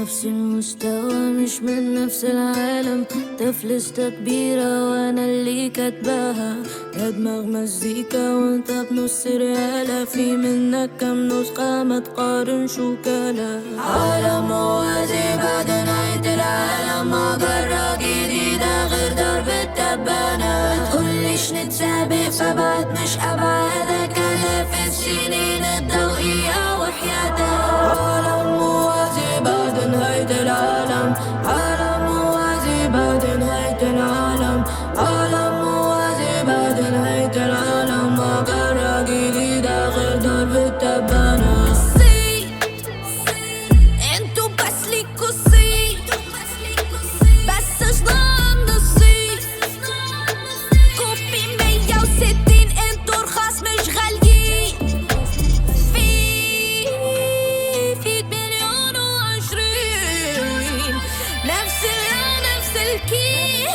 نفس المستوى مش من نفس العالم. تفلستة كبيرة وانا اللي كاتباها. يا دماغ مزيكا وانت بنص ريالة. في منك كم نسخة ما تقارنش وكالة. عالم موازي بعد نهاية العالم. مجرة جديدة غير درب التبانة. متقوليش نتسابق فبعد مش أبعادك. آلاف السنين الضوئية وحياتك. عالم موازي بعد نهاية العالم. عالم موازي بعد نهاية العالم. عالم موازي بعد نهاية العالم. مجرة جديدة غير درب التبانة. انتو بس ليكوا صيت بس شضان نصيت. كوبي 160 انتو رخاص مش غاليين. في 1,020,000 نفس الكي.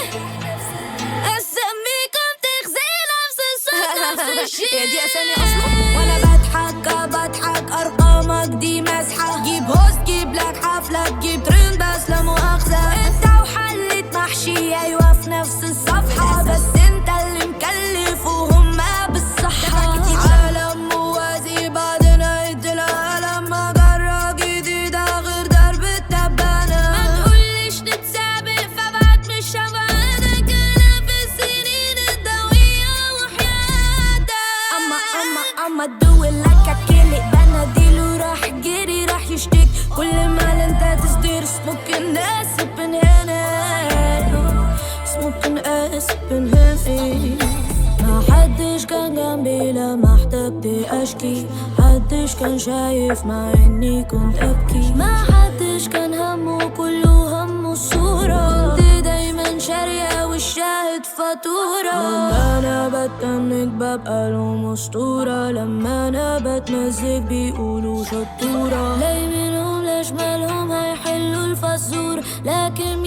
اسميكم تغزي نفس الصوت نفس الشي. يا دي اسامي اصلا. وانا بضحك ارقامك دي مسحة. جيب هوست جيب لك حفلة تجيب ترند بس لا مؤاخذة. انت وحلة محشي ايوه في نفس الصفحة. بس انت اللي مكلف وهما بالصحة. عالم موازي بعد نهاية العالم. مجرة جديدة غير درب التبانة. ما تقوليش نتسابق فبعد مش شبعانك. انا في السنين الضوئية وحياتك. اما تدول لك اكلك بناديل وراح جري راح يشتك. كل ما انت تصدير سموكن اسبن هنا. سموكن اسبن هنا. ما حدش كان جنبي لما احتجت اشكي. حدش كان شايف مع اني كنت ابكي. ما حدش كان همه كله همه الصورة. كنت دايما شارية والشاهد فاتورة. لما انا بتنك ببقى لهم اسطورة. لما انا بتمزج بيقولوا شطورة. لاي منهم لا شمالهم هيحلوا الفزور. لكن